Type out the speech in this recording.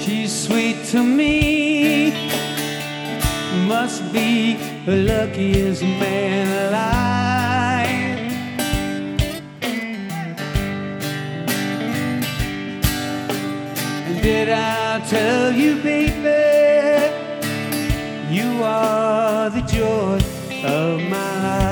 She's sweet to me, must be the luckiest man alive. And did I tell you, baby, you are the joy of my life?